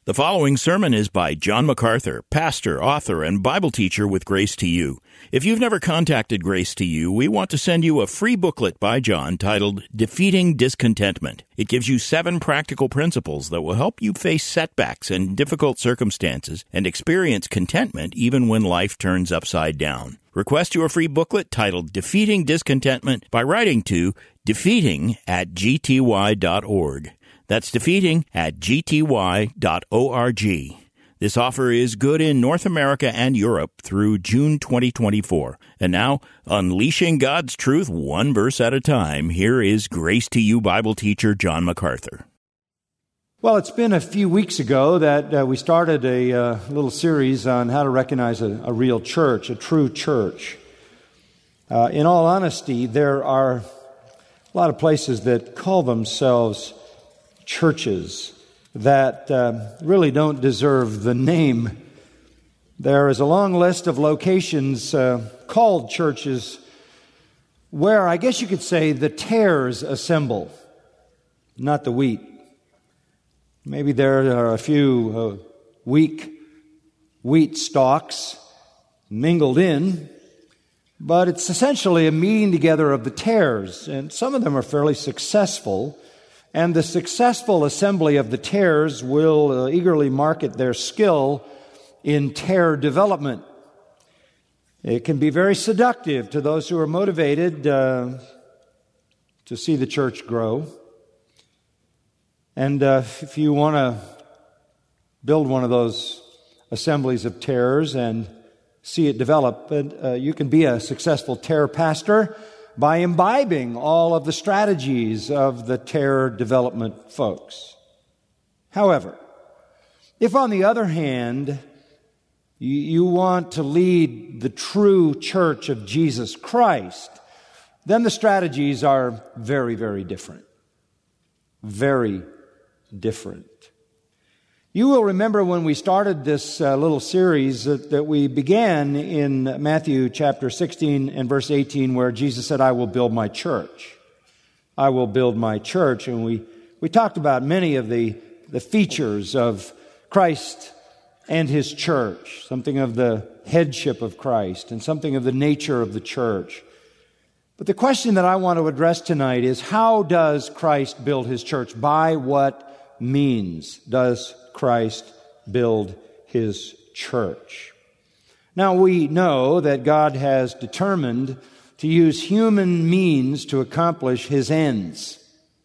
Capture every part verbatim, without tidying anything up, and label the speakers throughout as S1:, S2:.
S1: The following sermon is by John MacArthur, pastor, author, and Bible teacher with Grace to You. If you've never contacted Grace to You, we want to send you a free booklet by John titled Defeating Discontentment. It gives you seven practical principles that will help you face setbacks and difficult circumstances and experience contentment even when life turns upside down. Request your free booklet titled Defeating Discontentment by writing to defeating at g t y dot org. That's defeating at g t y dot org. This offer is good in North America and Europe through June twenty twenty-four. And now, unleashing God's truth one verse at a time, here is Grace to You Bible teacher John MacArthur.
S2: Well, it's been a few weeks ago that uh, we started a uh, little series on how to recognize a, a real church, a true church. Uh, in all honesty, there are a lot of places that call themselves churches that uh, really don't deserve the name. There is a long list of locations uh, called churches where I guess you could say the tares assemble, not the wheat. Maybe there are a few uh, weak wheat stalks mingled in, but it's essentially a meeting together of the tares, and some of them are fairly successful. And the successful assembly of the tares will uh, eagerly market their skill in tare development. It can be very seductive to those who are motivated uh, to see the church grow. And uh, if you want to build one of those assemblies of tares and see it develop, uh, you can be a successful tare pastor by imbibing all of the strategies of the tare development folks. However, if on the other hand, you, you want to lead the true church of Jesus Christ, then the strategies are very, very different. Very different. You will remember when we started this uh, little series that, that we began in Matthew chapter sixteen and verse eighteen, where Jesus said, I will build my church. I will build my church. And we, we talked about many of the, the features of Christ and His church, something of the headship of Christ and something of the nature of the church. But the question that I want to address tonight is, how does Christ build His church? By what means does Christ build His church? Now, we know that God has determined to use human means to accomplish His ends.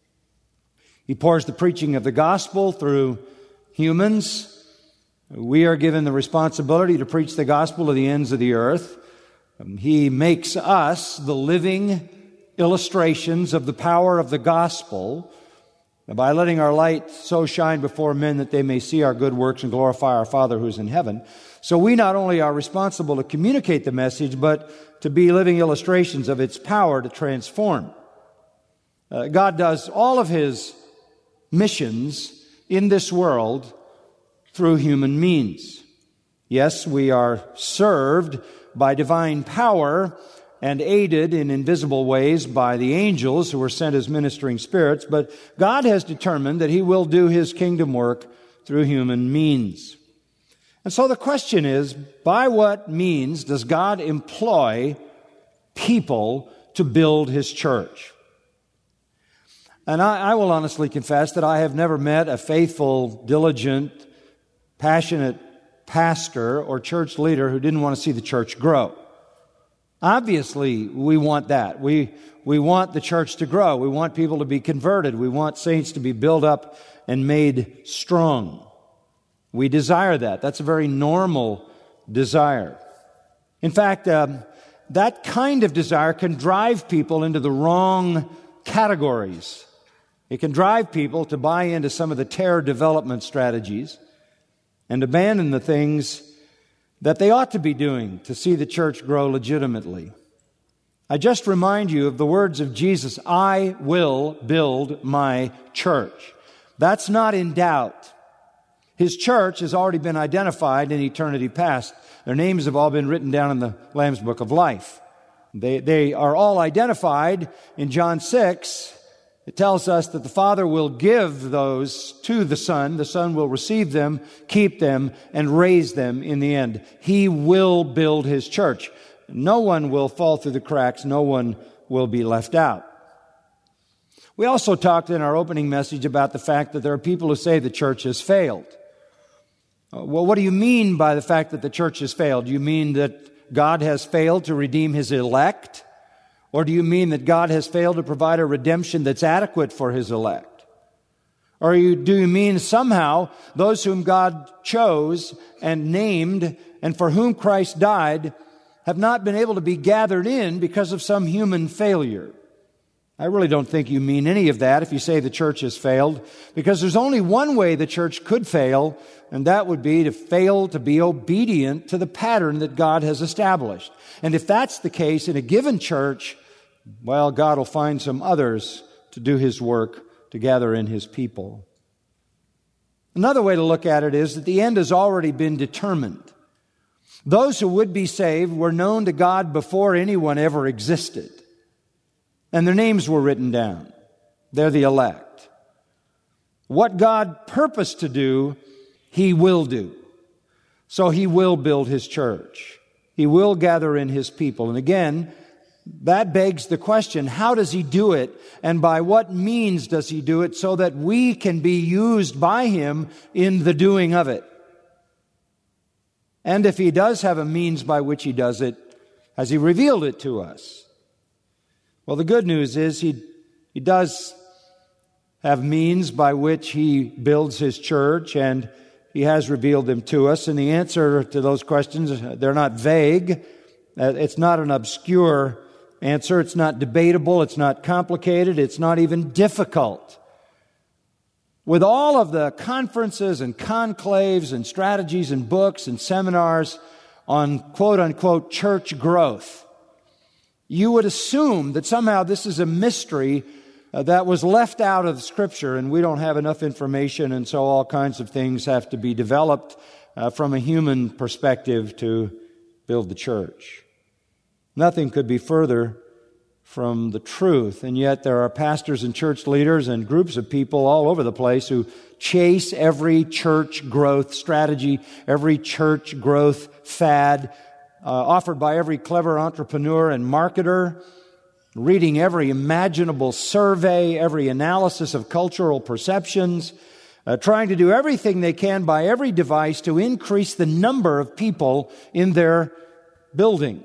S2: He pours the preaching of the gospel through humans. We are given the responsibility to preach the gospel to the ends of the earth. He makes us the living illustrations of the power of the gospel by letting our light so shine before men that they may see our good works and glorify our Father who is in heaven. So we not only are responsible to communicate the message, but to be living illustrations of its power to transform. Uh, God does all of His missions in this world through human means. Yes, we are served by divine power and aided in invisible ways by the angels who were sent as ministering spirits, but God has determined that He will do His kingdom work through human means. And so the question is, by what means does God employ people to build His church? And I, I will honestly confess that I have never met a faithful, diligent, passionate pastor or church leader who didn't want to see the church grow. Obviously, we want that. We we want the church to grow. We want people to be converted. We want saints to be built up and made strong. We desire that. That's a very normal desire. In fact, um, that kind of desire can drive people into the wrong categories. It can drive people to buy into some of the tare development strategies and abandon the things that they ought to be doing to see the church grow legitimately. I just remind you of the words of Jesus, I will build my church. That's not in doubt. His church has already been identified in eternity past. Their names have all been written down in the Lamb's Book of Life. They, they are all identified in John six It tells us that the Father will give those to the Son. The Son will receive them, keep them, and raise them in the end. He will build His church. No one will fall through the cracks. No one will be left out. We also talked in our opening message about the fact that there are people who say the church has failed. Well, what do you mean by the fact that the church has failed? Do you mean that God has failed to redeem His elect? Or do you mean that God has failed to provide a redemption that's adequate for His elect? Or you, do you mean somehow those whom God chose and named and for whom Christ died have not been able to be gathered in because of some human failure? I really don't think you mean any of that if you say the church has failed, because there's only one way the church could fail, and that would be to fail to be obedient to the pattern that God has established. And if that's the case in a given church, well, God will find some others to do His work, to gather in His people. Another way to look at it is that the end has already been determined. Those who would be saved were known to God before anyone ever existed. And their names were written down. They're the elect. What God purposed to do, He will do. So He will build His church. He will gather in His people. And again, that begs the question, how does He do it? And by what means does He do it so that we can be used by Him in the doing of it? And if He does have a means by which He does it, has He revealed it to us? Well, the good news is He, he does have means by which He builds His church, and He has revealed them to us. And the answer to those questions, they're not vague. It's not an obscure answer. It's not debatable. It's not complicated. It's not even difficult. With all of the conferences and conclaves and strategies and books and seminars on quote-unquote church growth, you would assume that somehow this is a mystery uh, that was left out of Scripture, and we don't have enough information, and so all kinds of things have to be developed uh, from a human perspective to build the church. Nothing could be further from the truth, and yet there are pastors and church leaders and groups of people all over the place who chase every church growth strategy, every church growth fad, Uh, offered by every clever entrepreneur and marketer, reading every imaginable survey, every analysis of cultural perceptions, uh, trying to do everything they can by every device to increase the number of people in their building.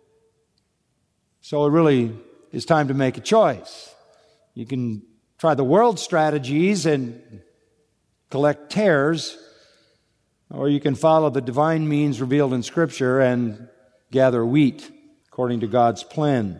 S2: So it really is time to make a choice. You can try the world strategies and collect tares, or you can follow the divine means revealed in Scripture and gather wheat according to God's plan.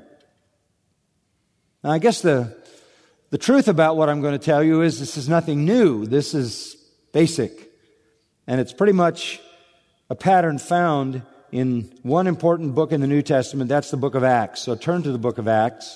S2: Now, I guess the, the truth about what I'm going to tell you is this is nothing new. This is basic. And it's pretty much a pattern found in one important book in the New Testament. That's the book of Acts. So turn to the book of Acts.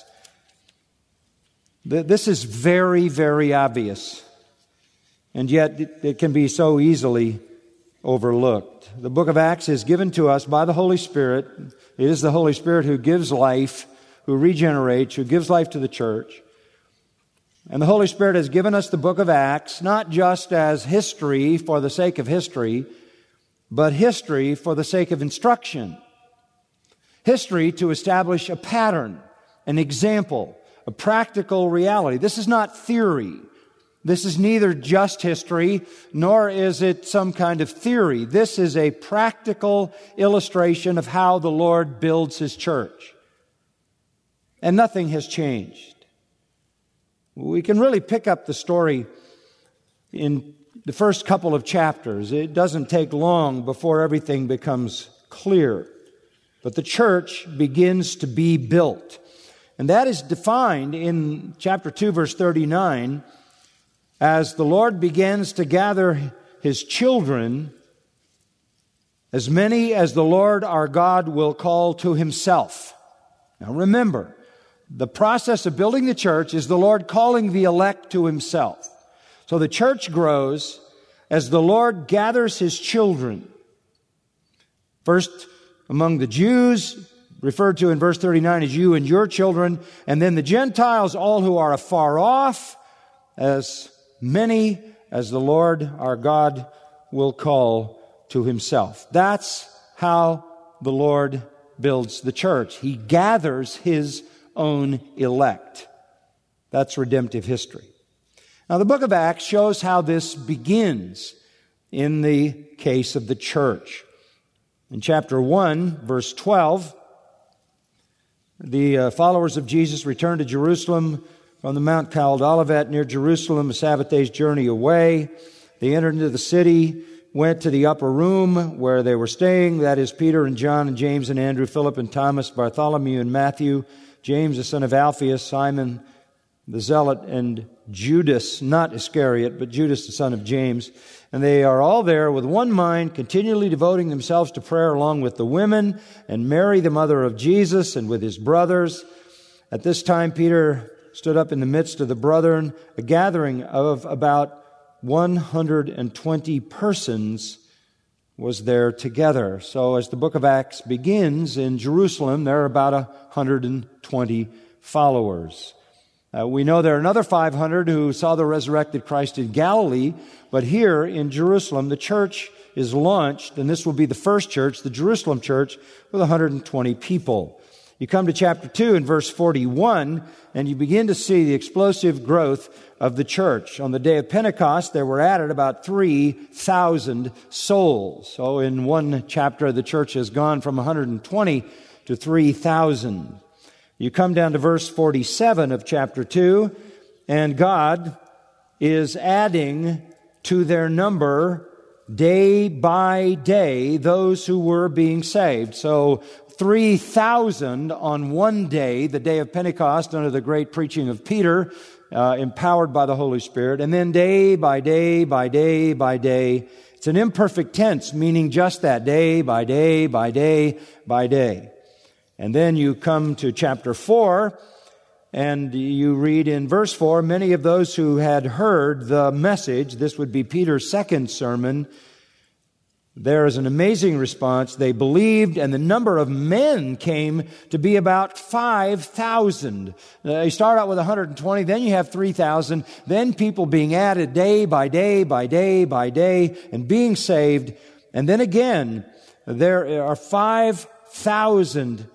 S2: This is very, very obvious. And yet it, it can be so easily overlooked. The book of Acts is given to us by the Holy Spirit. It is the Holy Spirit who gives life, who regenerates, who gives life to the church. And the Holy Spirit has given us the book of Acts, not just as history for the sake of history, but history for the sake of instruction. History to establish a pattern, an example, a practical reality. This is not theory. This is neither just history, nor is it some kind of theory. This is a practical illustration of how the Lord builds His church. And nothing has changed. We can really pick up the story in the first couple of chapters. It doesn't take long before everything becomes clear. But the church begins to be built. And that is defined in chapter two, verse thirty-nine, as the Lord begins to gather His children, as many as the Lord our God will call to Himself. Now remember, the process of building the church is the Lord calling the elect to Himself. So the church grows as the Lord gathers His children. First among the Jews, referred to in verse thirty-nine as you and your children, and then the Gentiles, all who are afar off, as many as the Lord our God will call to himself. That's how the Lord builds the church. He gathers his own elect. That's redemptive history. Now, the book of Acts shows how this begins in the case of the church. In chapter one, verse twelve, the uh, followers of Jesus returned to Jerusalem from the mount called Olivet near Jerusalem, a Sabbath day's journey away. They entered into the city, went to the upper room where they were staying, that is Peter and John and James and Andrew, Philip and Thomas, Bartholomew and Matthew, James the son of Alphaeus, Simon the Zealot, and Judas, not Iscariot, but Judas the son of James. And they are all there with one mind, continually devoting themselves to prayer along with the women, and Mary, the mother of Jesus, and with his brothers. At this time, Peter stood up in the midst of the brethren. A gathering of about one hundred twenty persons was there together. So as the book of Acts begins in Jerusalem, there are about one hundred twenty followers. Uh, we know there are another five hundred who saw the resurrected Christ in Galilee, but here in Jerusalem, the church is launched, and this will be the first church, the Jerusalem church, with one hundred twenty people. You come to chapter two and verse forty-one, and you begin to see the explosive growth of the church. On the day of Pentecost, there were added about three thousand souls. So in one chapter, the church has gone from one hundred twenty to three thousand. You come down to verse forty-seven of chapter two, and God is adding to their number day by day those who were being saved. So three thousand on one day, the day of Pentecost, under the great preaching of Peter, uh, empowered by the Holy Spirit. And then day by day by day by day. It's an imperfect tense, meaning just that, day by day by day by day. And then you come to chapter four, and you read in verse four, many of those who had heard the message, this would be Peter's second sermon, there is an amazing response. They believed, and the number of men came to be about five thousand. Uh, you start out with one hundred twenty, then you have three thousand, then people being added day by day by day by day and being saved. And then again, there are five thousand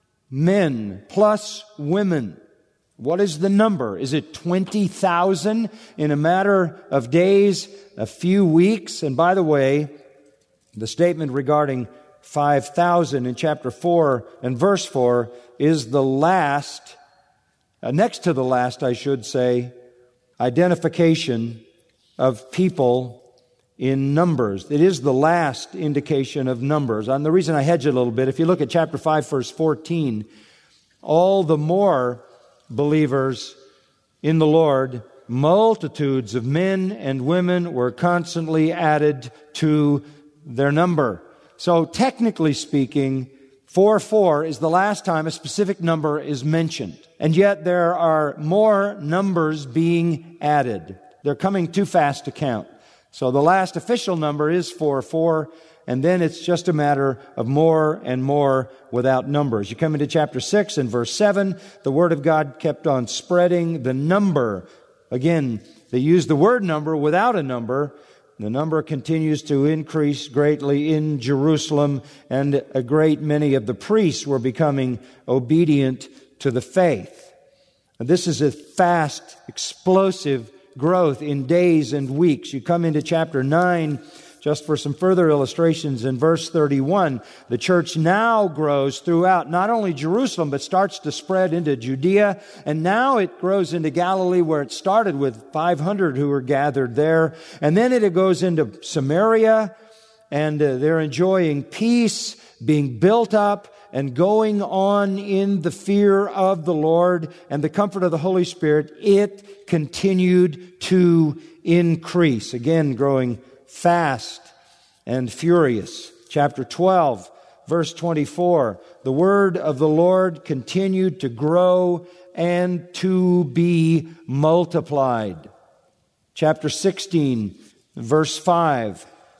S2: men plus women. What is the number? Is it twenty thousand in a matter of days, a few weeks? And by the way, the statement regarding five thousand in chapter four and verse four is the last, uh, next to the last, I should say, identification of people in Numbers. It is the last indication of Numbers. And the reason I hedge it a little bit, if you look at chapter five, verse fourteen, all the more believers in the Lord, multitudes of men and women were constantly added to their number. So technically speaking, four four is the last time a specific number is mentioned. And yet there are more numbers being added. They're coming too fast to count. So the last official number is four four, and then it's just a matter of more and more without numbers. You come into chapter six and verse seven, the Word of God kept on spreading. The number, again, they use the word number without a number. The number continues to increase greatly in Jerusalem, and a great many of the priests were becoming obedient to the faith. And this is a fast, explosive growth in days and weeks. You come into chapter nine, just for some further illustrations, in verse thirty-one, the church now grows throughout not only Jerusalem, but starts to spread into Judea, and now it grows into Galilee, where it started with five hundred who were gathered there, and then it goes into Samaria, and uh, they're enjoying peace, being built up, and going on in the fear of the Lord and the comfort of the Holy Spirit. It continued to increase, again growing fast and furious. Chapter twelve, verse twenty-four, the word of the Lord continued to grow and to be multiplied. Chapter sixteen, verse five,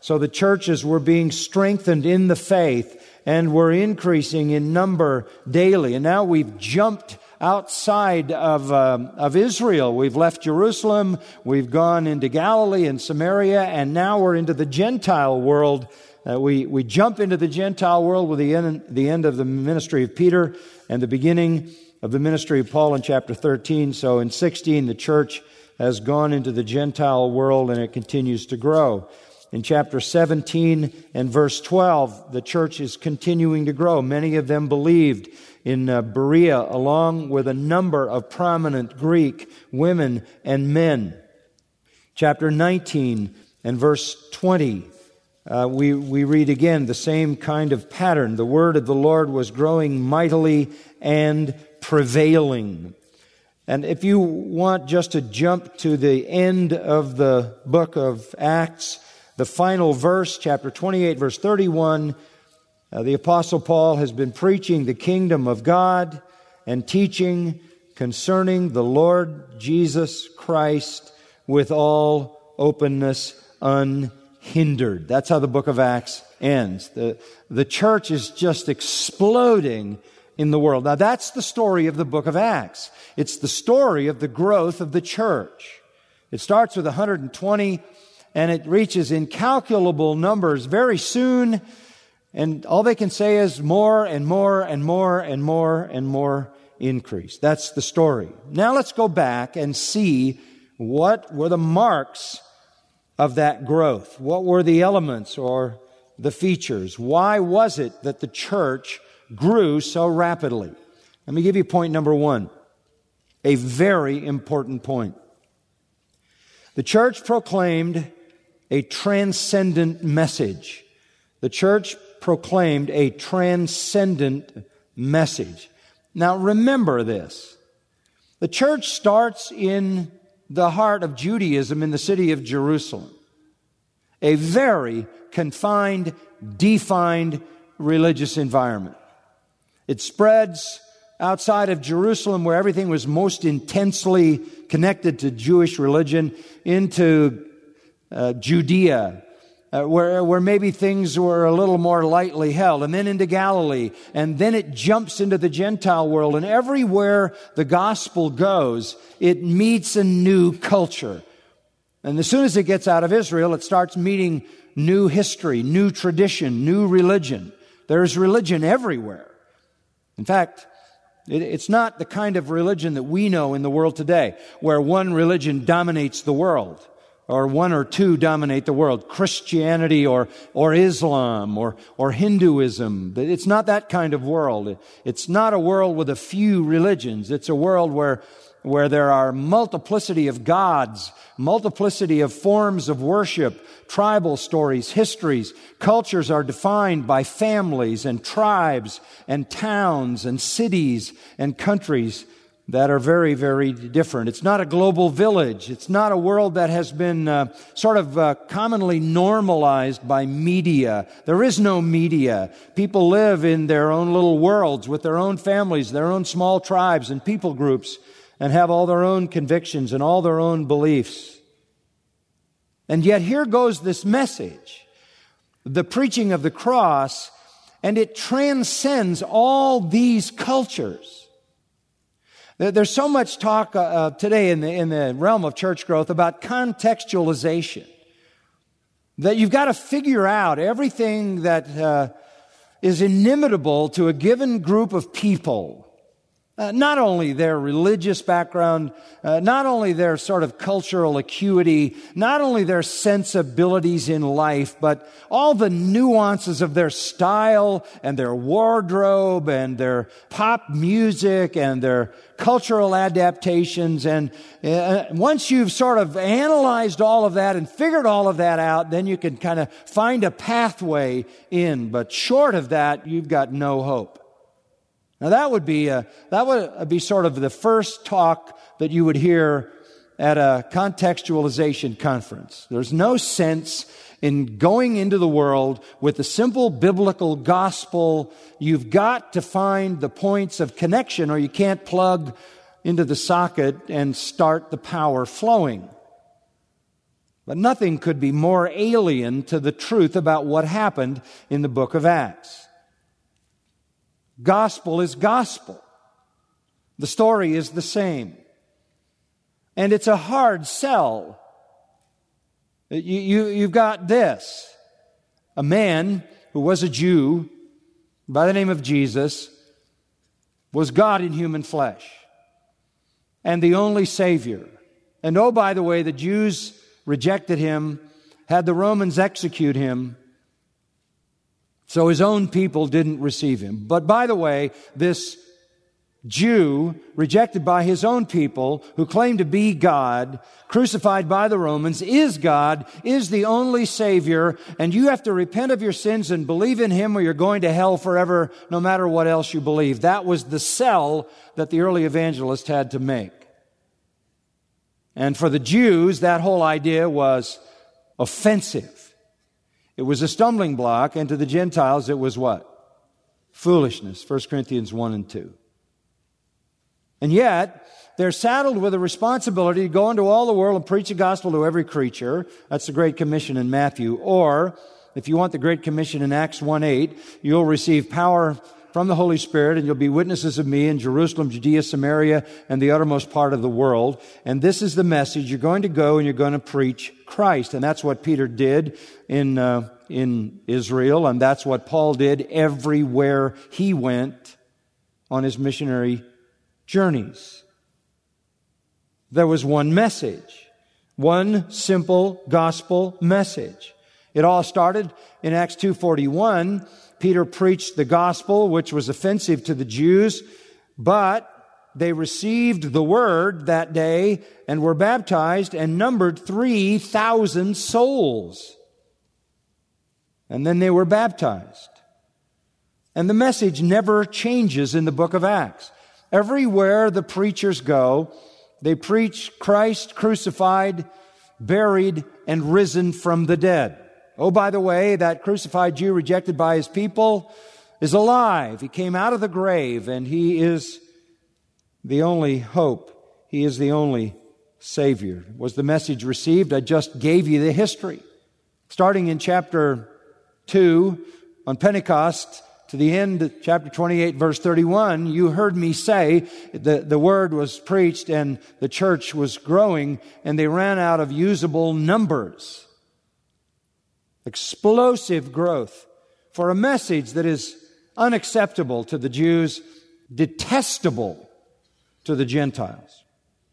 S2: So the churches were being strengthened in the faith and were increasing in number daily. And now we've jumped outside of um, of Israel. We've left Jerusalem, we've gone into Galilee and Samaria, and now we're into the Gentile world. Uh, we, we jump into the Gentile world with the end, the end of the ministry of Peter and the beginning of the ministry of Paul in chapter thirteen. So in sixteen, the church has gone into the Gentile world and it continues to grow. In chapter seventeen and verse twelve, the church is continuing to grow. Many of them believed in uh, Berea, along with a number of prominent Greek women and men. Chapter nineteen and verse twenty, uh, we, we read again the same kind of pattern. The word of the Lord was growing mightily and prevailing. And if you want just to jump to the end of the book of Acts, the final verse, chapter twenty-eight, verse thirty-one, uh, the Apostle Paul has been preaching the kingdom of God and teaching concerning the Lord Jesus Christ with all openness unhindered. That's how the book of Acts ends. The, the church is just exploding in the world. Now that's the story of the book of Acts. It's the story of the growth of the church. It starts with one hundred twenty and it reaches incalculable numbers very soon. And all they can say is more and more and more and more and more increase. That's the story. Now let's go back and see what were the marks of that growth. What were the elements or the features? Why was it that the church grew so rapidly? Let me give you point number one. A very important point. The church proclaimed a transcendent message. The church proclaimed a transcendent message. Now remember this. The church starts in the heart of Judaism in the city of Jerusalem. A very confined, defined religious environment. It spreads outside of Jerusalem, where everything was most intensely connected to Jewish religion, into uh, Judea, uh, where, where maybe things were a little more lightly held, and then into Galilee, and then it jumps into the Gentile world, and everywhere the gospel goes, it meets a new culture. And as soon as it gets out of Israel, it starts meeting new history, new tradition, new religion. There's religion everywhere. In fact, it's not the kind of religion that we know in the world today, where one religion dominates the world, or one or two dominate the world. Christianity or or Islam or or Hinduism. It's not that kind of world. It's not a world with a few religions. It's a world where where there are multiplicity of gods, multiplicity of forms of worship, tribal stories, histories. Cultures are defined by families and tribes and towns and cities and countries that are very, very different. It's not a global village. It's not a world that has been uh, sort of uh, commonly normalized by media. There is no media. People live in their own little worlds with their own families, their own small tribes and people groups, and have all their own convictions and all their own beliefs. And yet here goes this message, the preaching of the cross, and it transcends all these cultures. There's so much talk uh, today in the, in the realm of church growth about contextualization, that you've got to figure out everything that uh, is inimitable to a given group of people. Uh, not only their religious background, uh, not only their sort of cultural acuity, not only their sensibilities in life, but all the nuances of their style and their wardrobe and their pop music and their cultural adaptations. And uh, once you've sort of analyzed all of that and figured all of that out, then you can kind of find a pathway in. But short of that, you've got no hope. Now that would be a, that would be sort of the first talk that you would hear at a contextualization conference. There's no sense in going into the world with the simple biblical gospel. You've got to find the points of connection, or you can't plug into the socket and start the power flowing. But nothing could be more alien to the truth about what happened in the book of Acts. Gospel is gospel. The story is the same. And it's a hard sell. You, you, you've got this. A man who was a Jew by the name of Jesus was God in human flesh and the only Savior. And oh, by the way, the Jews rejected him, had the Romans execute him, so his own people didn't receive him. But by the way, this Jew, rejected by his own people, who claimed to be God, crucified by the Romans, is God, is the only Savior, and you have to repent of your sins and believe in Him or you're going to hell forever, no matter what else you believe. That was the sell that the early evangelist had to make. And for the Jews, that whole idea was offensive. It was a stumbling block, and to the Gentiles it was what? Foolishness. First Corinthians one and two. And yet, they're saddled with a responsibility to go into all the world and preach the gospel to every creature. That's the Great Commission in Matthew. Or, if you want the Great Commission in Acts one eight, you'll receive power from the Holy Spirit, and you'll be witnesses of me in Jerusalem, Judea, Samaria, and the uttermost part of the world. And this is the message. You're going to go and you're going to preach Christ. And that's what Peter did in uh, in Israel, and that's what Paul did everywhere he went on his missionary journeys. There was one message, one simple gospel message. It all started in Acts two forty-one. Peter preached the gospel, which was offensive to the Jews, but they received the word that day and were baptized and numbered three thousand souls. And then they were baptized. And the message never changes in the book of Acts. Everywhere the preachers go, they preach Christ crucified, buried, and risen from the dead. Oh, by the way, that crucified Jew rejected by his people is alive. He came out of the grave, and he is the only hope. He is the only Savior. Was the message received? I just gave you the history. Starting in chapter two, on Pentecost, to the end, chapter twenty-eight, verse thirty-one, you heard me say the, the word was preached and the church was growing, and they ran out of usable numbers. Explosive growth for a message that is unacceptable to the Jews, detestable to the Gentiles.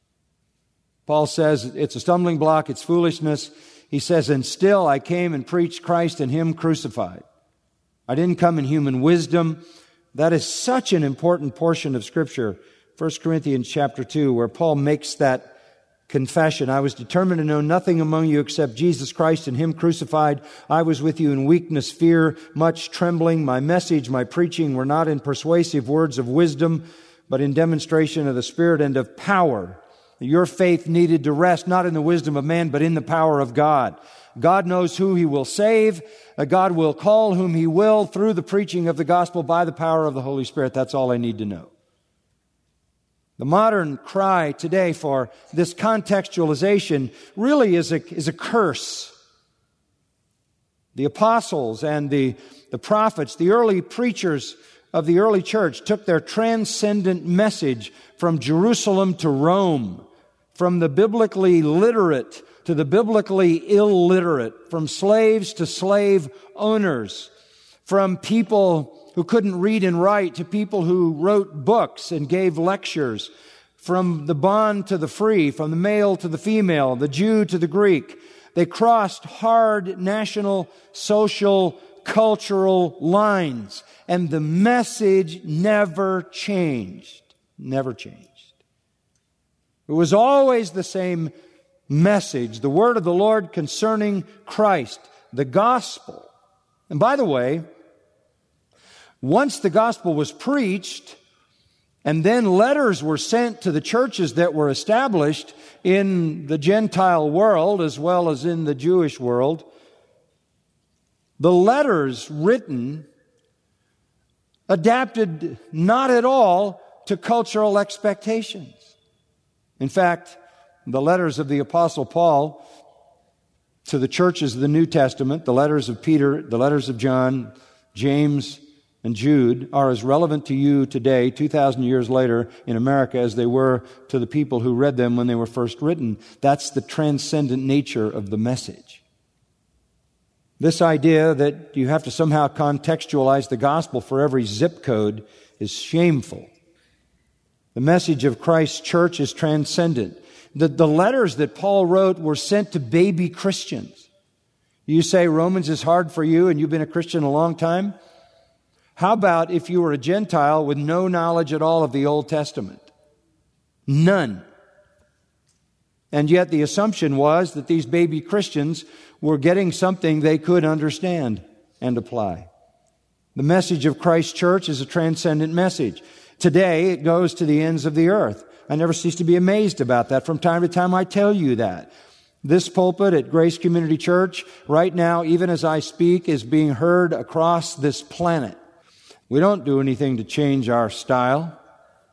S2: Paul says it's a stumbling block, it's foolishness. He says, and still I came and preached Christ and Him crucified. I didn't come in human wisdom. That is such an important portion of Scripture, First Corinthians chapter two, where Paul makes that confession. I was determined to know nothing among you except Jesus Christ and Him crucified. I was with you in weakness, fear, much trembling. My message, my preaching were not in persuasive words of wisdom, but in demonstration of the Spirit and of power. Your faith needed to rest not in the wisdom of man, but in the power of God. God knows who He will save. God will call whom He will through the preaching of the gospel by the power of the Holy Spirit. That's all I need to know. The modern cry today for this contextualization really is a, is a curse. The apostles and the, the prophets, the early preachers of the early church took their transcendent message from Jerusalem to Rome, from the biblically literate to the biblically illiterate, from slaves to slave owners, from people who couldn't read and write to people who wrote books and gave lectures, from the bond to the free, from the male to the female, the Jew to the Greek. They crossed hard national, social, cultural lines, and the message never changed. Never changed. It was always the same message, the word of the Lord concerning Christ, the gospel. And by the way, once the gospel was preached, and then letters were sent to the churches that were established in the Gentile world as well as in the Jewish world, the letters written adapted not at all to cultural expectations. In fact, the letters of the Apostle Paul to the churches of the New Testament, the letters of Peter, the letters of John, James, and Jude are as relevant to you today, two thousand years later in America, as they were to the people who read them when they were first written. That's the transcendent nature of the message. This idea that you have to somehow contextualize the gospel for every zip code is shameful. The message of Christ's church is transcendent. The, the letters that Paul wrote were sent to baby Christians. You say Romans is hard for you and you've been a Christian a long time? How about if you were a Gentile with no knowledge at all of the Old Testament? None. And yet the assumption was that these baby Christians were getting something they could understand and apply. The message of Christ's church is a transcendent message. Today, it goes to the ends of the earth. I never cease to be amazed about that. From time to time, I tell you that. This pulpit at Grace Community Church, right now, even as I speak, is being heard across this planet. We don't do anything to change our style.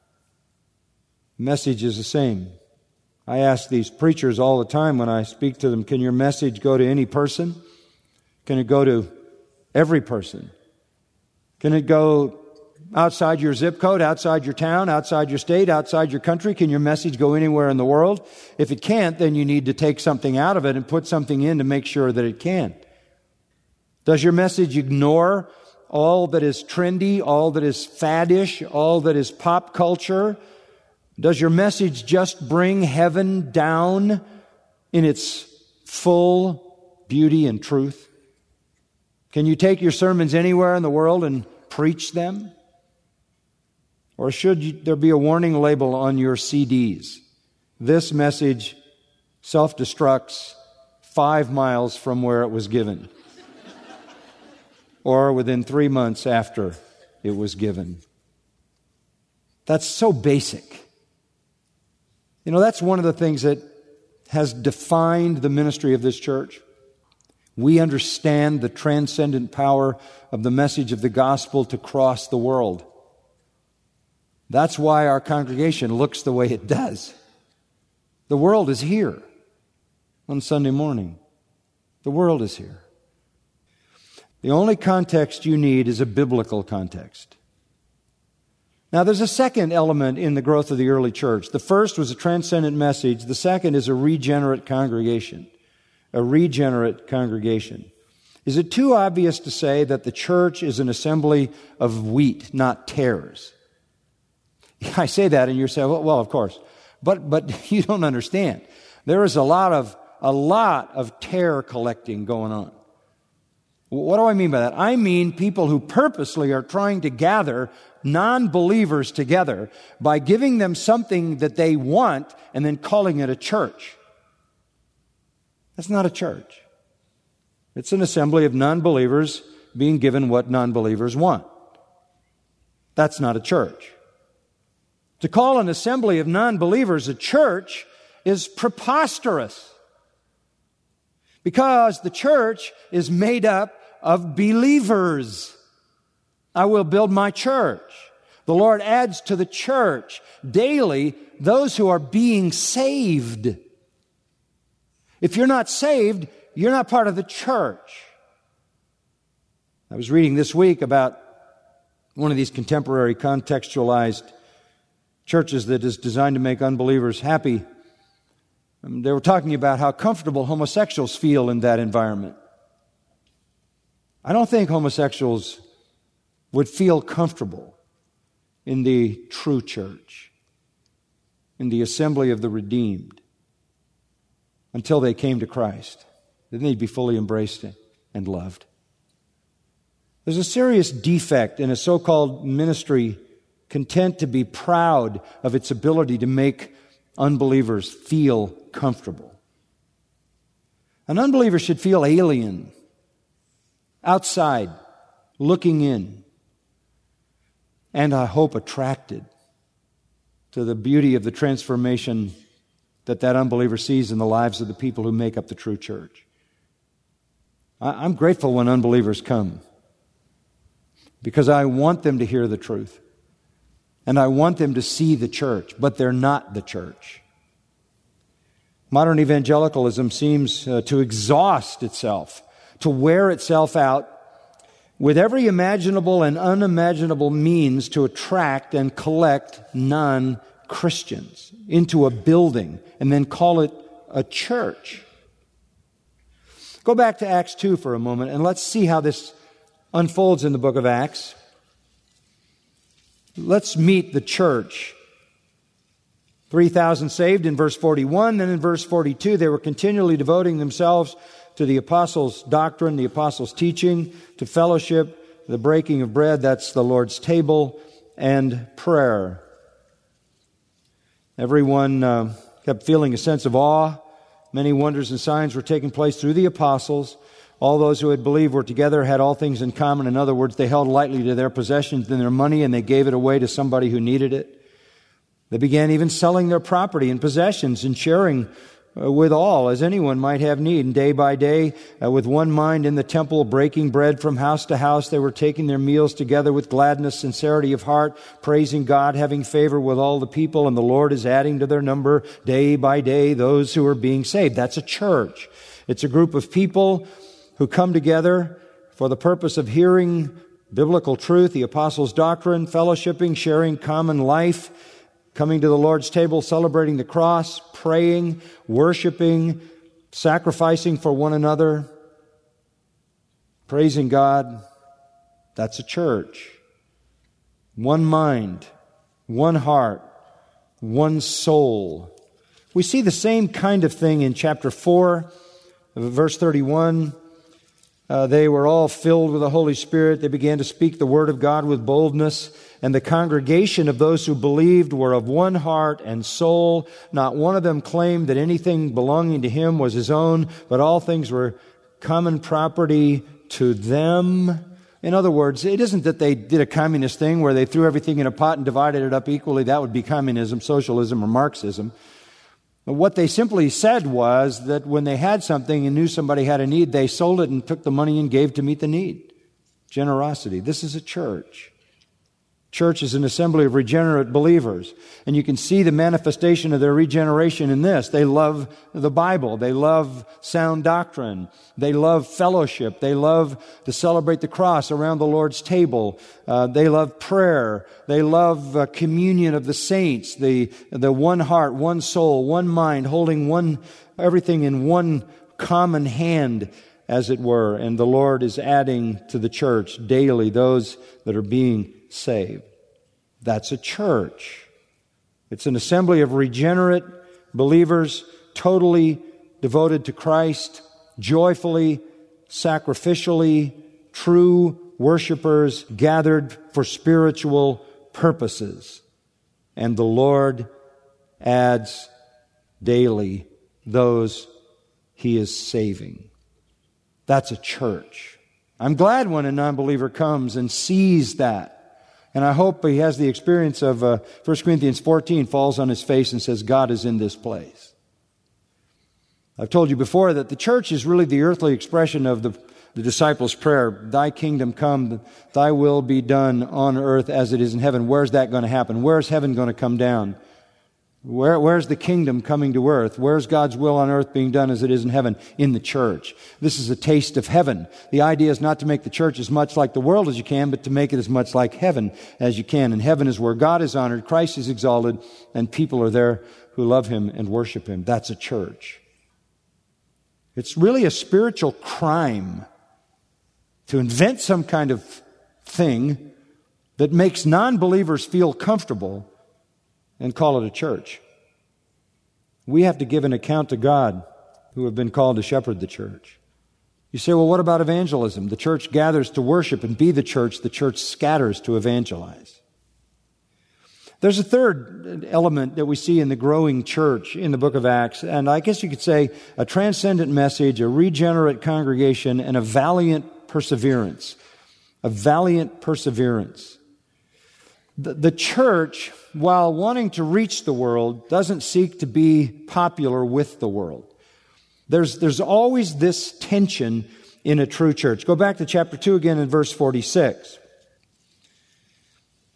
S2: The message is the same. I ask these preachers all the time when I speak to them, can your message go to any person? Can it go to every person? Can it go outside your zip code, outside your town, outside your state, outside your country? Can your message go anywhere in the world? If it can't, then you need to take something out of it and put something in to make sure that it can. Does your message ignore all that is trendy, all that is faddish, all that is pop culture? Does your message just bring heaven down in its full beauty and truth? Can you take your sermons anywhere in the world and preach them? Or should you, there be a warning label on your C Ds? This message self-destructs five miles from where it was given, or within three months after it was given. That's so basic. You know, that's one of the things that has defined the ministry of this church. We understand the transcendent power of the message of the gospel to cross the world. That's why our congregation looks the way it does. The world is here on Sunday morning. The world is here. The only context you need is a biblical context. Now, there's a second element in the growth of the early church. The first was a transcendent message. The second is a regenerate congregation. A regenerate congregation. Is it too obvious to say that the church is an assembly of wheat, not tares? I say that and you're saying, well, well, of course. But but you don't understand. There is a lot of a lot of tare collecting going on. What do I mean by that? I mean people who purposely are trying to gather non-believers together by giving them something that they want and then calling it a church. That's not a church. It's an assembly of non-believers being given what non-believers want. That's not a church. To call an assembly of non-believers a church is preposterous, because the church is made up of believers. I will build my church. The Lord adds to the church daily those who are being saved. If you're not saved, you're not part of the church. I was reading this week about one of these contemporary contextualized churches that is designed to make unbelievers happy. Um, they were talking about how comfortable homosexuals feel in that environment. I don't think homosexuals would feel comfortable in the true church, in the assembly of the redeemed, until they came to Christ. Then they'd be fully embraced and loved. There's a serious defect in a so-called ministry content to be proud of its ability to make unbelievers feel comfortable. An unbeliever should feel alien, outside, looking in, and I hope attracted to the beauty of the transformation that that unbeliever sees in the lives of the people who make up the true church. I'm grateful when unbelievers come, because I want them to hear the truth. And I want them to see the church, but they're not the church. Modern evangelicalism seems uh, to exhaust itself, to wear itself out with every imaginable and unimaginable means to attract and collect non-Christians into a building and then call it a church. Go back to Acts two for a moment and let's see how this unfolds in the book of Acts. Let's meet the church. three thousand saved in verse forty-one. Then in verse forty-two, they were continually devoting themselves to the apostles' doctrine, the apostles' teaching, to fellowship, the breaking of bread, that's the Lord's table, and prayer. Everyone uh, kept feeling a sense of awe. Many wonders and signs were taking place through the apostles. All those who had believed were together, had all things in common. In other words, they held lightly to their possessions and their money, and they gave it away to somebody who needed it. They began even selling their property and possessions and sharing uh, with all as anyone might have need. And day by day, uh, with one mind in the temple, breaking bread from house to house, they were taking their meals together with gladness, sincerity of heart, praising God, having favor with all the people. And the Lord is adding to their number day by day those who are being saved. That's a church. It's a group of people who come together for the purpose of hearing biblical truth, the apostles' doctrine, fellowshipping, sharing common life, coming to the Lord's table, celebrating the cross, praying, worshiping, sacrificing for one another, praising God. That's a church. One mind, one heart, one soul. We see the same kind of thing in chapter four, verse thirty-one. Uh, they were all filled with the Holy Spirit. They began to speak the word of God with boldness. And the congregation of those who believed were of one heart and soul. Not one of them claimed that anything belonging to him was his own, but all things were common property to them. In other words, it isn't that they did a communist thing where they threw everything in a pot and divided it up equally. That would be communism, socialism, or Marxism. But what they simply said was that when they had something and knew somebody had a need, they sold it and took the money and gave to meet the need. Generosity. This is a church. Church is an assembly of regenerate believers. And you can see the manifestation of their regeneration in this. They love the Bible. They love sound doctrine. They love fellowship. They love to celebrate the cross around the Lord's table. Uh, they love prayer. They love uh, communion of the saints. The, the one heart, one soul, one mind, holding one, everything in one common hand, as it were. And the Lord is adding to the church daily those that are being saved. That's a church. It's an assembly of regenerate believers, totally devoted to Christ, joyfully, sacrificially, true worshipers gathered for spiritual purposes. And the Lord adds daily those He is saving. That's a church. I'm glad when a non-believer comes and sees that. And I hope he has the experience of uh, First Corinthians fourteen, falls on his face and says, God is in this place. I've told you before that the church is really the earthly expression of the, the disciples' prayer. Thy kingdom come, thy will be done on earth as it is in heaven. Where's that going to happen? Where's heaven going to come down? Where, where's the kingdom coming to earth? Where's God's will on earth being done as it is in heaven? In the church. This is a taste of heaven. The idea is not to make the church as much like the world as you can, but to make it as much like heaven as you can. And heaven is where God is honored, Christ is exalted, and people are there who love Him and worship Him. That's a church. It's really a spiritual crime to invent some kind of thing that makes non-believers feel comfortable and call it a church. We have to give an account to God who have been called to shepherd the church. You say, well, what about evangelism? The church gathers to worship and be the church. The church scatters to evangelize. There's a third element that we see in the growing church in the book of Acts, and I guess you could say a transcendent message, a regenerate congregation, and a valiant perseverance. A valiant perseverance. The, the church, while wanting to reach the world, doesn't seek to be popular with the world. There's, there's always this tension in a true church. Go back to chapter two again in verse forty-six.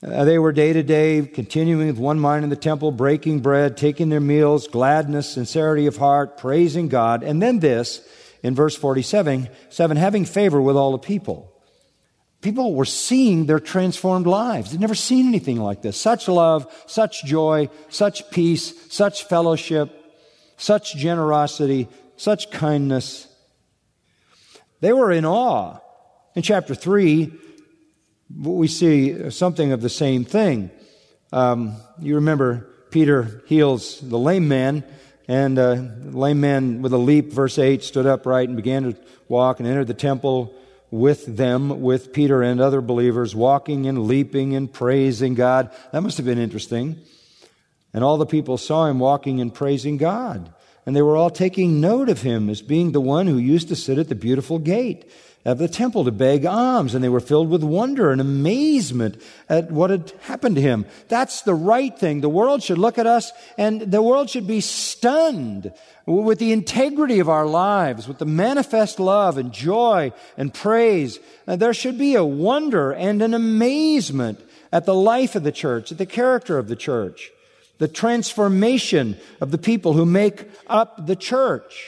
S2: Uh, they were day to day continuing with one mind in the temple, breaking bread, taking their meals, gladness, sincerity of heart, praising God. And then this, in verse forty-seven, seven, having favor with all the people. People were seeing their transformed lives. They'd never seen anything like this. Such love, such joy, such peace, such fellowship, such generosity, such kindness. They were in awe. In chapter three, we see something of the same thing. Um, you remember Peter heals the lame man, and uh, the lame man with a leap, verse eight, stood upright and began to walk and entered the temple with them, with Peter and other believers, walking and leaping and praising God. That must have been interesting. And all the people saw him walking and praising God. And they were all taking note of him as being the one who used to sit at the beautiful gate of the temple to beg alms, and they were filled with wonder and amazement at what had happened to him. That's the right thing. The world should look at us, and the world should be stunned with the integrity of our lives, with the manifest love and joy and praise. And there should be a wonder and an amazement at the life of the church, at the character of the church, the transformation of the people who make up the church.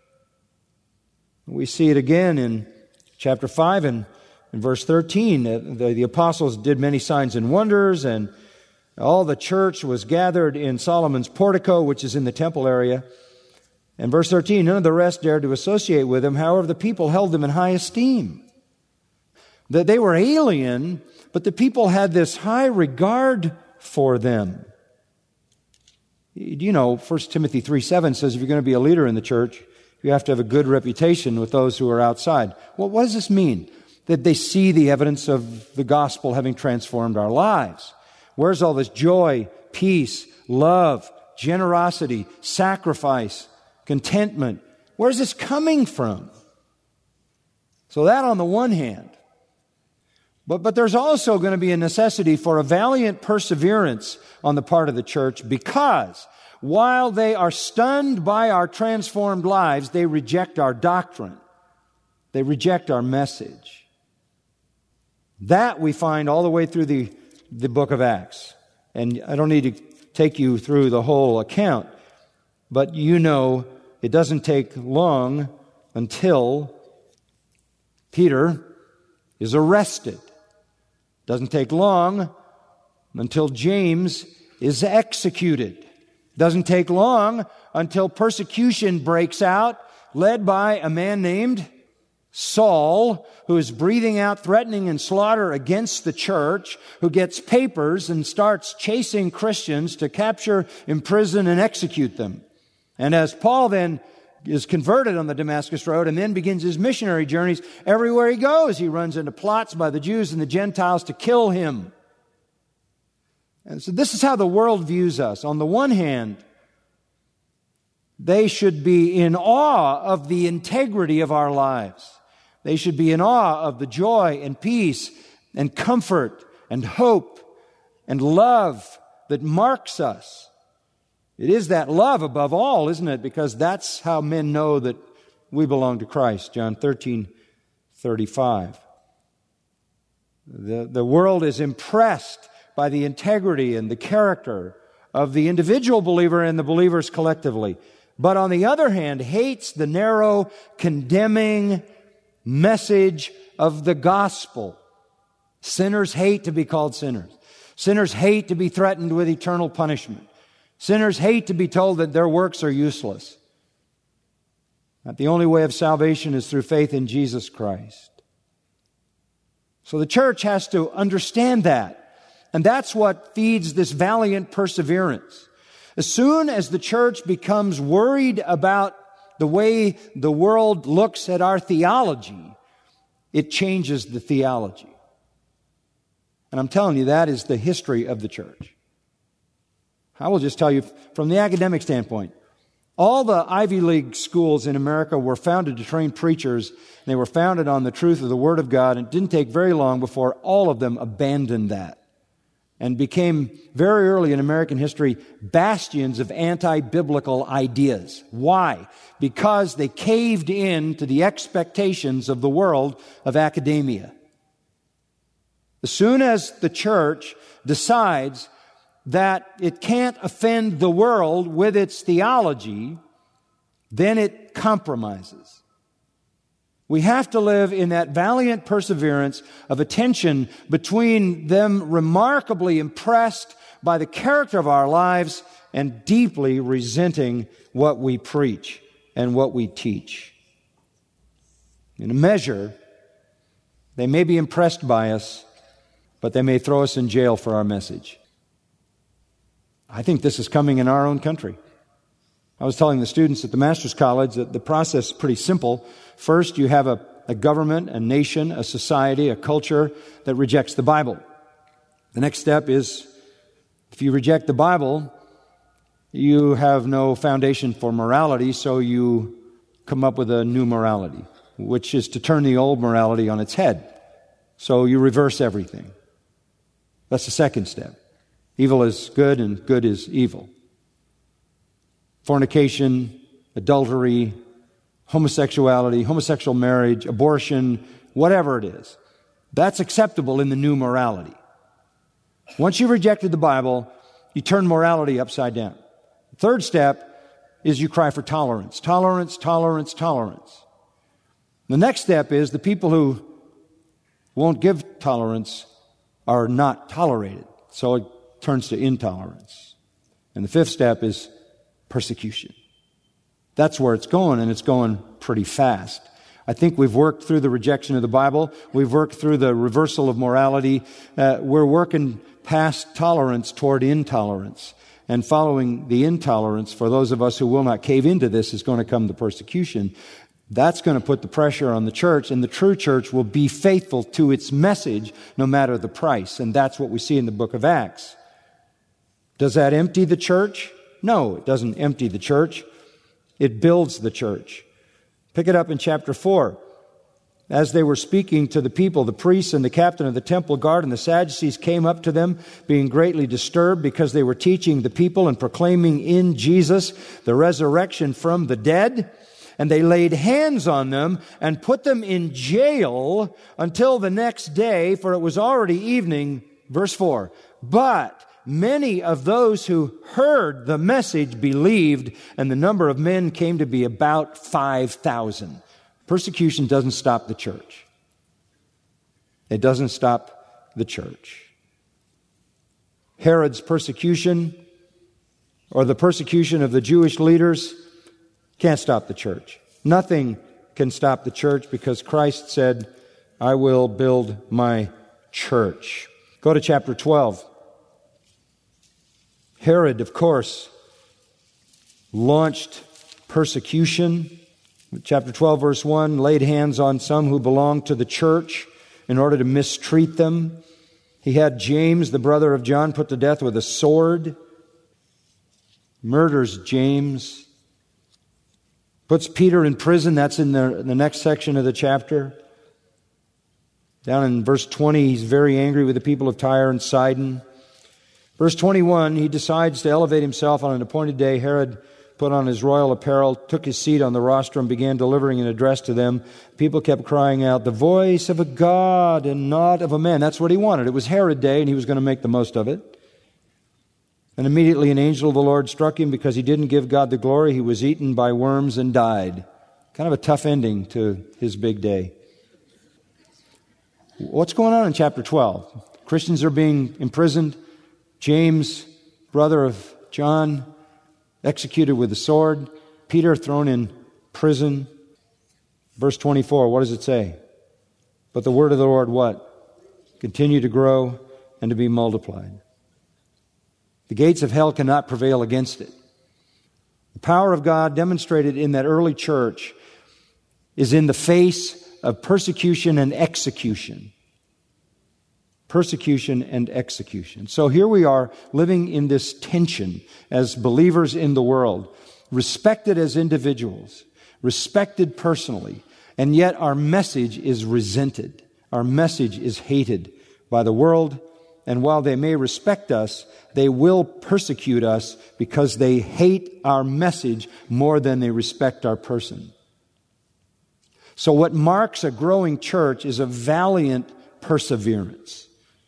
S2: We see it again in Chapter five and in verse thirteen, the, the apostles did many signs and wonders, and all the church was gathered in Solomon's portico, which is in the temple area. And verse thirteen, none of the rest dared to associate with him. However, the people held them in high esteem. That they were alien, but the people had this high regard for them. You know, First Timothy three seven says if you're going to be a leader in the church, you have to have a good reputation with those who are outside. Well, what does this mean? That they see the evidence of the gospel having transformed our lives. Where's all this joy, peace, love, generosity, sacrifice, contentment? Where's this coming from? So that on the one hand. But, but there's also going to be a necessity for a valiant perseverance on the part of the church, because while they are stunned by our transformed lives, they reject our doctrine. They reject our message. That we find all the way through the, the book of Acts. And I don't need to take you through the whole account, but you know it doesn't take long until Peter is arrested. It doesn't take long until James is executed. Doesn't take long until persecution breaks out, led by a man named Saul, who is breathing out threatening and slaughter against the church, who gets papers and starts chasing Christians to capture, imprison, and execute them. And as Paul then is converted on the Damascus Road and then begins his missionary journeys, everywhere he goes, he runs into plots by the Jews and the Gentiles to kill him. And so this is how the world views us. On the one hand, they should be in awe of the integrity of our lives. They should be in awe of the joy and peace and comfort and hope and love that marks us. It is that love above all, isn't it? Because that's how men know that we belong to Christ. John thirteen thirty-five. The, the world is impressed by the integrity and the character of the individual believer and the believers collectively. But on the other hand, hates the narrow, condemning message of the gospel. Sinners hate to be called sinners. Sinners hate to be threatened with eternal punishment. Sinners hate to be told that their works are useless. That the only way of salvation is through faith in Jesus Christ. So the church has to understand that. And that's what feeds this valiant perseverance. As soon as the church becomes worried about the way the world looks at our theology, it changes the theology. And I'm telling you, that is the history of the church. I will just tell you from the academic standpoint, all the Ivy League schools in America were founded to train preachers. They were founded on the truth of the Word of God. And it didn't take very long before all of them abandoned that and became, very early in American history, bastions of anti-biblical ideas. Why? Because they caved in to the expectations of the world of academia. As soon as the church decides that it can't offend the world with its theology, then it compromises. We have to live in that valiant perseverance of a tension between them remarkably impressed by the character of our lives and deeply resenting what we preach and what we teach. In a measure, they may be impressed by us, but they may throw us in jail for our message. I think this is coming in our own country. I was telling the students at the Master's College that the process is pretty simple. First, you have a, a government, a nation, a society, a culture that rejects the Bible. The next step is, if you reject the Bible, you have no foundation for morality, so you come up with a new morality, which is to turn the old morality on its head. So you reverse everything. That's the second step. Evil is good and good is evil. Fornication, adultery, homosexuality, homosexual marriage, abortion, whatever it is. That's acceptable in the new morality. Once you've rejected the Bible, you turn morality upside down. The third step is you cry for tolerance. Tolerance, tolerance, tolerance. The next step is the people who won't give tolerance are not tolerated. So it turns to intolerance. And the fifth step is persecution. That's where it's going, and it's going pretty fast. I think we've worked through the rejection of the Bible. We've worked through the reversal of morality. Uh, we're working past tolerance toward intolerance. And following the intolerance, for those of us who will not cave into this, is going to come the persecution. That's going to put the pressure on the church, and the true church will be faithful to its message no matter the price. And that's what we see in the book of Acts. Does that empty the church? No, it doesn't empty the church. It builds the church. Pick it up in chapter four. As they were speaking to the people, the priests and the captain of the temple guard and the Sadducees came up to them, being greatly disturbed because they were teaching the people and proclaiming in Jesus the resurrection from the dead. And they laid hands on them and put them in jail until the next day, for it was already evening. Verse four. But many of those who heard the message believed, and the number of men came to be about five thousand. Persecution doesn't stop the church. It doesn't stop the church. Herod's persecution, or the persecution of the Jewish leaders, can't stop the church. Nothing can stop the church because Christ said, I will build my church. Go to chapter twelve. Herod, of course, launched persecution. Chapter twelve, verse one, laid hands on some who belonged to the church in order to mistreat them. He had James, the brother of John, put to death with a sword. Murders James. Puts Peter in prison. That's in the, in the next section of the chapter. Down in verse twenty, he's very angry with the people of Tyre and Sidon. Verse twenty-one, he decides to elevate himself on an appointed day. Herod put on his royal apparel, took his seat on the rostrum, began delivering an address to them. People kept crying out, the voice of a God and not of a man. That's what he wanted. It was Herod Day, and he was going to make the most of it. And immediately an angel of the Lord struck him because he didn't give God the glory. He was eaten by worms and died. Kind of a tough ending to his big day. What's going on in chapter twelve? Christians are being imprisoned. James, brother of John, executed with the sword. Peter thrown in prison. Verse twenty-four, what does it say? But the word of the Lord what? Continue to grow and to be multiplied. The gates of hell cannot prevail against it. The power of God demonstrated in that early church is in the face of persecution and execution. Persecution and execution. So here we are living in this tension as believers in the world, respected as individuals, respected personally, and yet our message is resented. Our message is hated by the world, and while they may respect us, they will persecute us because they hate our message more than they respect our person. So what marks a growing church is a valiant perseverance.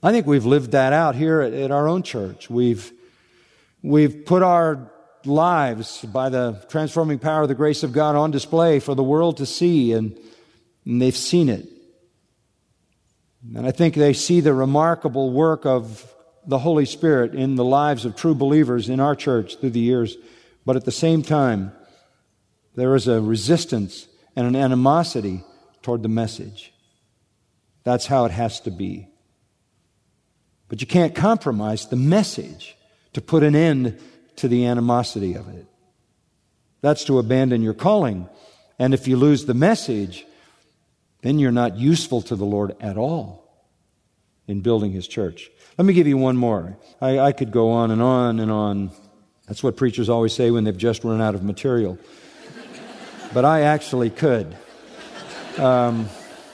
S2: I think we've lived that out here at, at our own church. We've, we've put our lives by the transforming power of the grace of God on display for the world to see, and, and they've seen it. And I think they see the remarkable work of the Holy Spirit in the lives of true believers in our church through the years. But at the same time, there is a resistance and an animosity toward the message. That's how it has to be. But you can't compromise the message to put an end to the animosity of it. That's to abandon your calling. And if you lose the message, then you're not useful to the Lord at all in building His church. Let me give you one more. I, I could go on and on and on. That's what preachers always say when they've just run out of material. But I actually could. Um,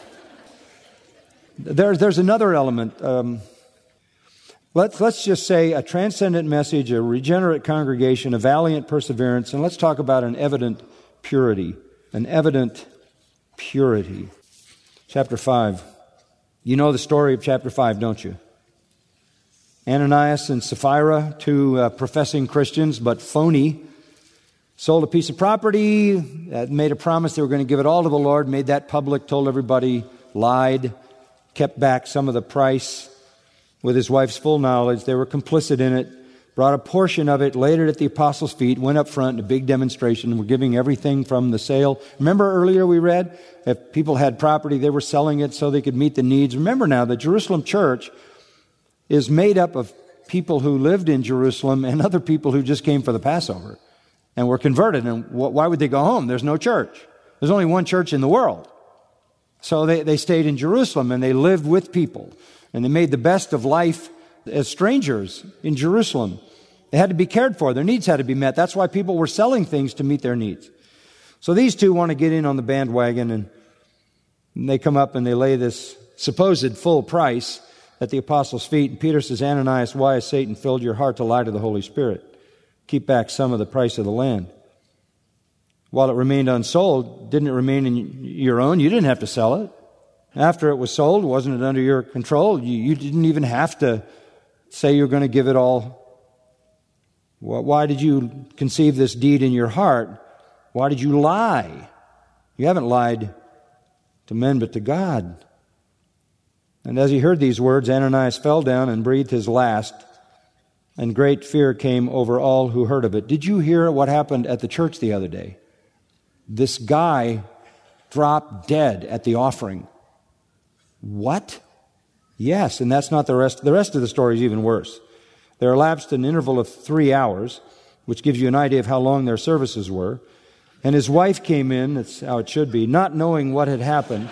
S2: there, there's another element. Um, let's, let's just say a transcendent message, a regenerate congregation, a valiant perseverance, and let's talk about an evident purity. An evident purity. Chapter five. You know the story of chapter five, don't you? Ananias and Sapphira, two uh, professing Christians, but phony, sold a piece of property, uh, made a promise they were going to give it all to the Lord, made that public, told everybody, lied, kept back some of the price with his wife's full knowledge. They were complicit in it, brought a portion of it, laid it at the apostles' feet, went up front in a big demonstration. We're giving everything from the sale. Remember earlier we read, if people had property, they were selling it so they could meet the needs. Remember now, the Jerusalem church is made up of people who lived in Jerusalem and other people who just came for the Passover and were converted. And why would they go home? There's no church. There's only one church in the world. So they, they stayed in Jerusalem and they lived with people. And they made the best of life as strangers in Jerusalem. They had to be cared for. Their needs had to be met. That's why people were selling things to meet their needs. So these two want to get in on the bandwagon, and they come up and they lay this supposed full price at the apostles' feet. And Peter says, Ananias, why has Satan filled your heart to lie to the Holy Spirit? Keep back some of the price of the land. While it remained unsold, didn't it remain in your own? You didn't have to sell it. After it was sold, wasn't it under your control? You, you didn't even have to say you're going to give it all. Why did you conceive this deed in your heart? Why did you lie? You haven't lied to men but to God. And as he heard these words, Ananias fell down and breathed his last, and great fear came over all who heard of it. Did you hear what happened at the church the other day? This guy dropped dead at the offering. What? Yes, and that's not the rest. The rest of the story is even worse. There elapsed an interval of three hours, which gives you an idea of how long their services were. And his wife came in, that's how it should be, not knowing what had happened.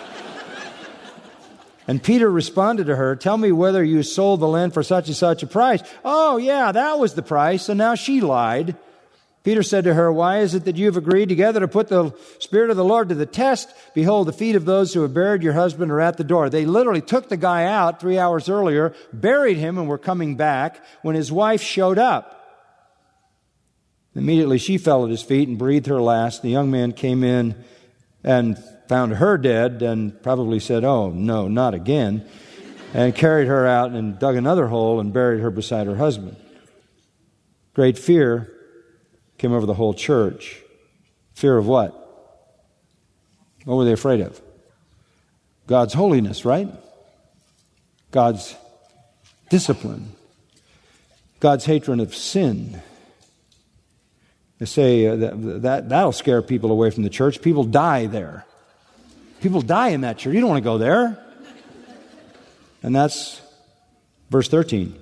S2: And Peter responded to her, tell me whether you sold the land for such and such a price. Oh, yeah, that was the price. And now she lied. Peter said to her, why is it that you have agreed together to put the Spirit of the Lord to the test? Behold, the feet of those who have buried your husband are at the door. They literally took the guy out three hours earlier, buried him, and were coming back when his wife showed up. Immediately she fell at his feet and breathed her last. The young man came in and found her dead and probably said, oh, no, not again, and carried her out and dug another hole and buried her beside her husband. Great fear came over the whole church. Fear of what? What were they afraid of? God's holiness, right? God's discipline. God's hatred of sin. They say uh, that, that that'll scare people away from the church. People die there. People die in that church. You don't want to go there. And that's verse thirteen.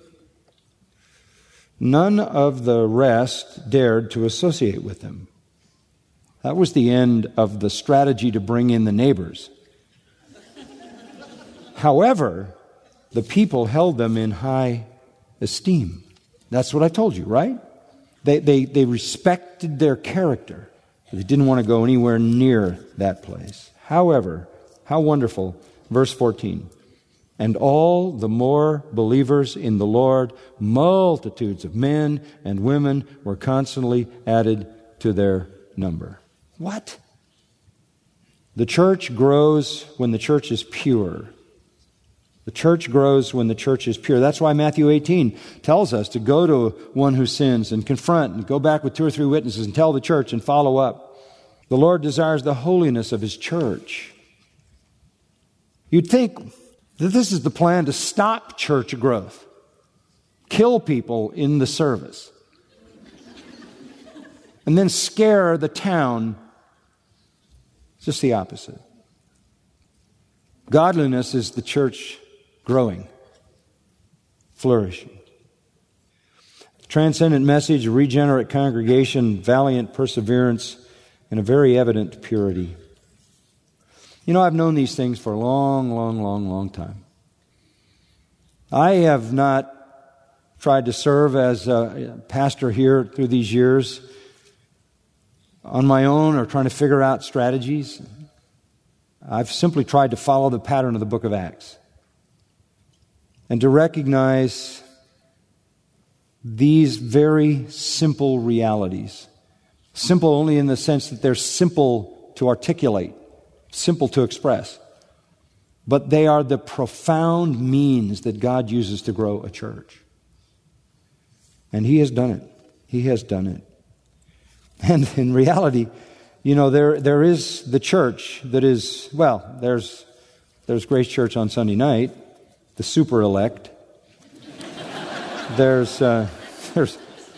S2: None of the rest dared to associate with them. That was the end of the strategy to bring in the neighbors. However, the people held them in high esteem. That's what I told you, right? They, they, they respected their character. They didn't want to go anywhere near that place. However, how wonderful, verse fourteen. And all the more believers in the Lord, multitudes of men and women were constantly added to their number. What? The church grows when the church is pure. The church grows when the church is pure. That's why Matthew eighteen tells us to go to one who sins and confront and go back with two or three witnesses and tell the church and follow up. The Lord desires the holiness of His church. You'd think that this is the plan to stop church growth. Kill people in the service. And then scare the town. It's just the opposite. Godliness is the church growing, flourishing. Transcendent message, regenerate congregation, valiant perseverance, and a very evident purity. You know, I've known these things for a long, long, long, long time. I have not tried to serve as a pastor here through these years on my own or trying to figure out strategies. I've simply tried to follow the pattern of the book of Acts and to recognize these very simple realities. Simple only in the sense that they're simple to articulate, simple to express. But they are the profound means that God uses to grow a church. And He has done it. He has done it. And in reality, you know, there there is the church that is, well, there's there's Grace Church on Sunday night, the super elect. there's uh, there's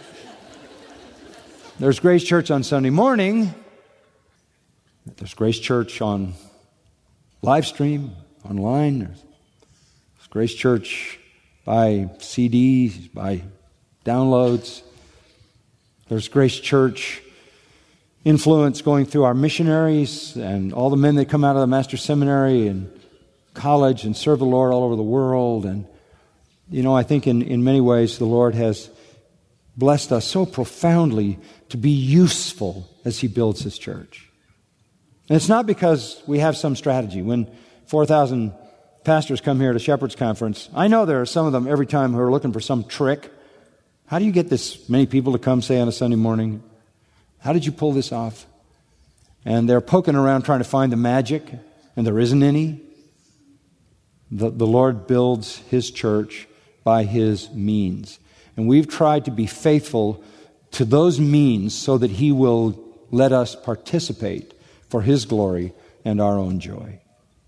S2: there's Grace Church on Sunday morning. There's Grace Church on live stream, online. There's, there's Grace Church by C Ds, by downloads. There's Grace Church influence going through our missionaries and all the men that come out of the Master Seminary and college and serve the Lord all over the world. And, you know, I think in, in many ways the Lord has blessed us so profoundly to be useful as He builds His church. And it's not because we have some strategy. When four thousand pastors come here to Shepherd's Conference, I know there are some of them every time who are looking for some trick. How do you get this many people to come, say, on a Sunday morning? How did you pull this off? And they're poking around trying to find the magic, and there isn't any. The, the Lord builds His church by His means. And we've tried to be faithful to those means so that He will let us participate for His glory and our own joy.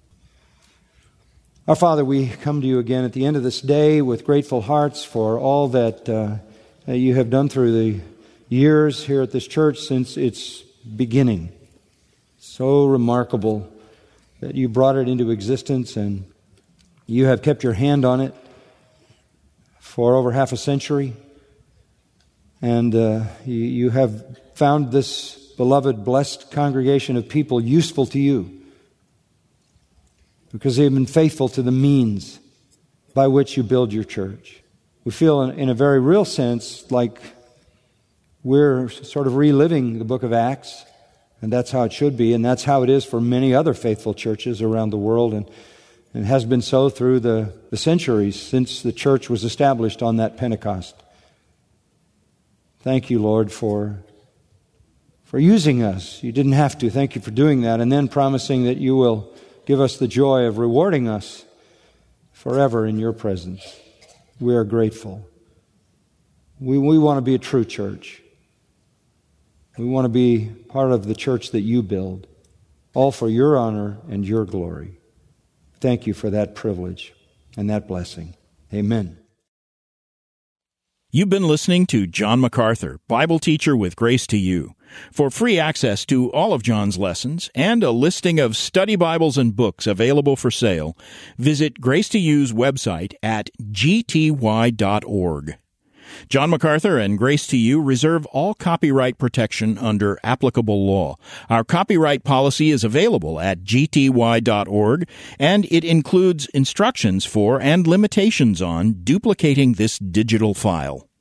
S2: Our Father, we come to You again at the end of this day with grateful hearts for all that uh, You have done through the years here at this church since its beginning. So remarkable that You brought it into existence and You have kept Your hand on it for over half a century. And uh, you, you have found this beloved, blessed congregation of people useful to You because they have been faithful to the means by which You build Your church. We feel in, in a very real sense like we're sort of reliving the book of Acts, and that's how it should be, and that's how it is for many other faithful churches around the world, and, and has been so through the, the centuries since the church was established on that Pentecost. Thank You, Lord, for, for using us. You didn't have to. Thank You for doing that, and then promising that You will give us the joy of rewarding us forever in Your presence. We are grateful. We, we want to be a true church. We want to be part of the church that You build, all for Your honor and Your glory. Thank You for that privilege and that blessing. Amen.
S1: You've been listening to John MacArthur, Bible teacher with Grace to You. For free access to all of John's lessons and a listing of study Bibles and books available for sale, visit Grace to You's website at g t y dot org. John MacArthur and Grace to You reserve all copyright protection under applicable law. Our copyright policy is available at g t y dot org, and it includes instructions for and limitations on duplicating this digital file.